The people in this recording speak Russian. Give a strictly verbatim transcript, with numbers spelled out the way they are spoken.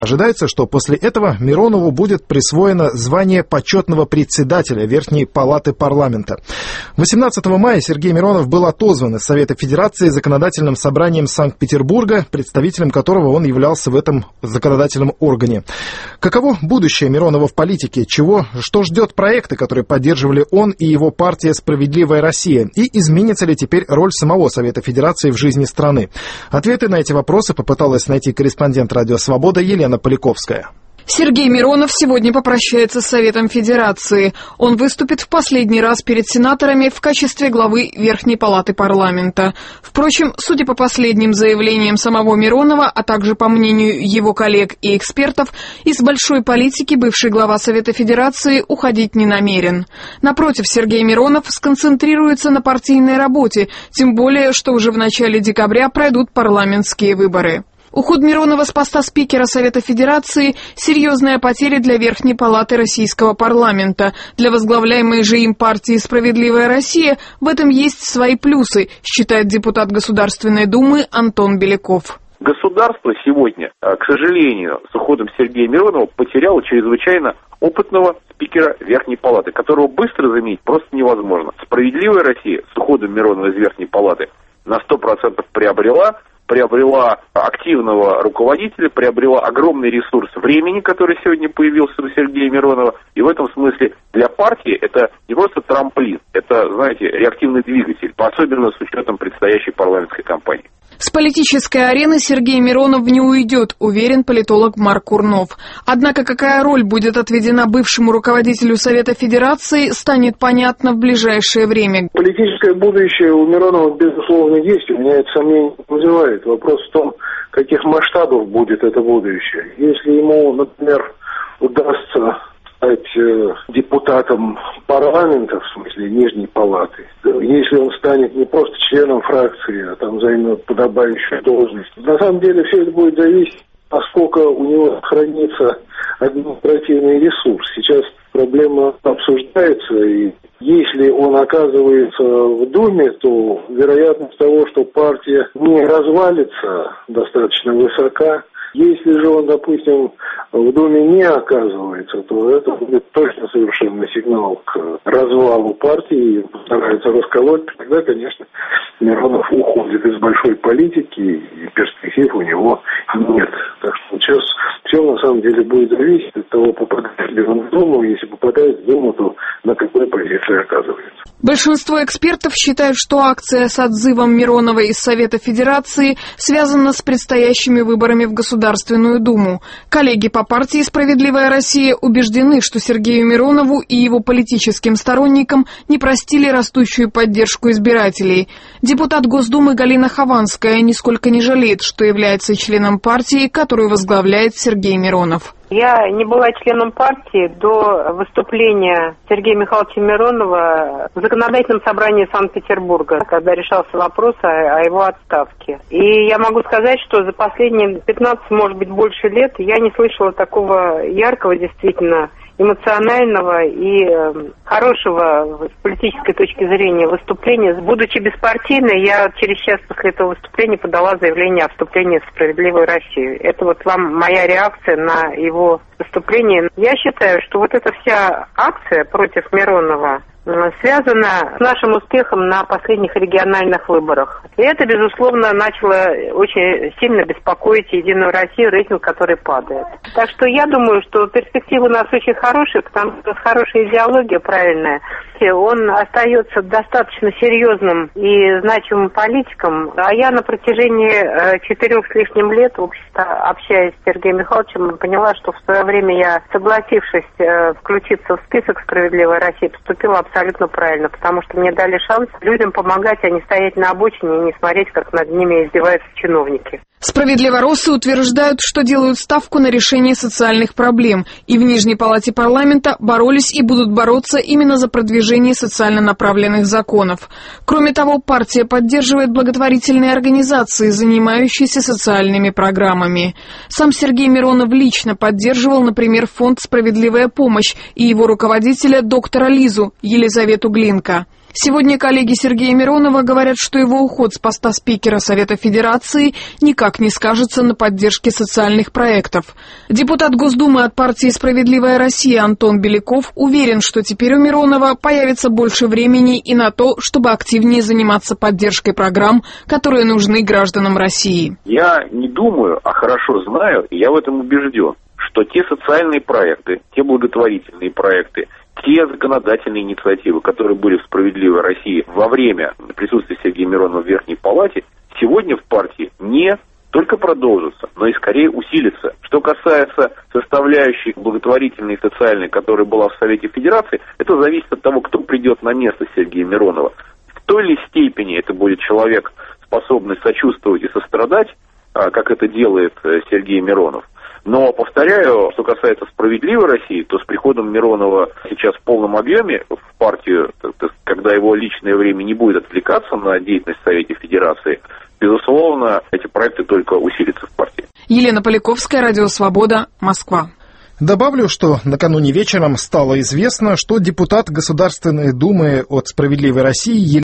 Ожидается, что после этого Миронову будет присвоено звание почетного председателя Верхней палаты парламента. восемнадцатого мая Сергей Миронов был отозван из Совета Федерации законодательным собранием Санкт-Петербурга, представителем которого он являлся в этом законодательном органе. Каково будущее Миронова в политике? Чего, что ждет проекты, которые поддерживали он и его партия «Справедливая Россия»? И изменится ли теперь роль самого Совета Федерации в жизни страны? Ответы на эти вопросы попыталась найти корреспондент «Радио Свобода» Елена Поляковская. Сергей Миронов сегодня попрощается с Советом Федерации. Он выступит в последний раз перед сенаторами в качестве главы Верхней палаты парламента. Впрочем, судя по последним заявлениям самого Миронова, а также по мнению его коллег и экспертов, из большой политики бывший глава Совета Федерации уходить не намерен. Напротив, Сергей Миронов сконцентрируется на партийной работе, тем более, что уже в начале декабря пройдут парламентские выборы. Уход Миронова с поста спикера Совета Федерации – серьезная потеря для Верхней палаты российского парламента. Для возглавляемой же им партии «Справедливая Россия» в этом есть свои плюсы, считает депутат Государственной Думы Антон Беляков. Государство сегодня, к сожалению, с уходом Сергея Миронова потеряло чрезвычайно опытного спикера Верхней палаты, которого быстро заменить просто невозможно. «Справедливая Россия» с уходом Миронова из Верхней палаты на сто процентов приобрела приобрела активного руководителя, приобрела огромный ресурс времени, который сегодня появился у Сергея Миронова. И в этом смысле для партии это не просто трамплин, это, знаете, реактивный двигатель, особенно с учетом предстоящей парламентской кампании. С политической арены Сергей Миронов не уйдет, уверен политолог Марк Курнов. Однако какая роль будет отведена бывшему руководителю Совета Федерации, станет понятно в ближайшее время. Политическое будущее у Миронова, безусловно, есть. У меня это сомнение не вызывает. Вопрос в том, каких масштабов будет это будущее. Если ему, например, удастся стать депутатом парламента, в смысле Нижней палаты, если он станет не просто членом фракции, а там займет подобающую должность. На самом деле все это будет зависеть, насколько у него хранится административный ресурс. Сейчас проблема обсуждается, и если он оказывается в Думе, то вероятность того, что партия не развалится, достаточно высока. Если же он, допустим, в Думе не оказывается, то это будет точно совершенно сигнал к развалу партии, и постарается расколоть. Тогда, конечно, Миронов уходит из большой политики, и перспектив у него нет. Так что сейчас все на самом деле будет зависеть от того, попадает ли он в Думу. Если попадает в Думу, то на какой позиции оказывается. Большинство экспертов считают, что акция с отзывом Миронова из Совета Федерации связана с предстоящими выборами в Государственную Думу. Коллеги по партии «Справедливая Россия» убеждены, что Сергею Миронову и его политическим сторонникам не простили растущую поддержку избирателей. Депутат Госдумы Галина Хованская нисколько не жалеет, что является членом партии, которую возглавляет Сергей Миронов. Я не была членом партии до выступления Сергея Михайловича Миронова в законодательном собрании Санкт-Петербурга, когда решался вопрос о, о его отставке. И я могу сказать, что за последние пятнадцать, может быть, больше лет я не слышала такого яркого, действительно, эмоционального и э, хорошего с политической точки зрения выступления. Будучи беспартийной, я через час после этого выступления подала заявление о вступлении в «Справедливую Россию». Это вот вам моя реакция на его выступление. Я считаю, что вот эта вся акция против Миронова связана с нашим успехом на последних региональных выборах. И это, безусловно, начало очень сильно беспокоить «Единую Россию», рейтинг которой падает. Так что я думаю, что перспективы у нас очень хорошие, потому что хорошая идеология правильная. Он остается достаточно серьезным и значимым политиком. А я на протяжении четырех с лишним лет, в общем-то, общаясь с Сергеем Михайловичем, поняла, что в свое время я, согласившись включиться в список «Справедливая Россия», поступила абсолютно правильно, потому что мне дали шанс людям помогать, а не стоять на обочине и не смотреть, как над ними издеваются чиновники. Справедливороссы утверждают, что делают ставку на решение социальных проблем, и в Нижней палате парламента боролись и будут бороться именно за продвижение социально направленных законов. Кроме того, партия поддерживает благотворительные организации, занимающиеся социальными программами. Сам Сергей Миронов лично поддерживал, например, фонд «Справедливая помощь» и его руководителя доктора Лизу Елизавету Глинка. Сегодня коллеги Сергея Миронова говорят, что его уход с поста спикера Совета Федерации никак не скажется на поддержке социальных проектов. Депутат Госдумы от партии «Справедливая Россия» Антон Беляков уверен, что теперь у Миронова появится больше времени и на то, чтобы активнее заниматься поддержкой программ, которые нужны гражданам России. Я не думаю, а хорошо знаю, и я в этом убежден, что те социальные проекты, те благотворительные проекты, те законодательные инициативы, которые были в «Справедливой России» во время присутствия Сергея Миронова в Верхней Палате, сегодня в партии не только продолжатся, но и скорее усилятся. Что касается составляющей благотворительной и социальной, которая была в Совете Федерации, это зависит от того, кто придет на место Сергея Миронова. В той ли степени это будет человек, способный сочувствовать и сострадать, как это делает Сергей Миронов. Но, повторяю, что касается «Справедливой России», то с приходом Миронова сейчас в полном объеме в партию, когда его личное время не будет отвлекаться на деятельность в Совете Федерации, безусловно, эти проекты только усилятся в партии. Елена Поляковская, Радио Свобода, Москва. Добавлю, что накануне вечером стало известно, что депутат Государственной Думы от «Справедливой России»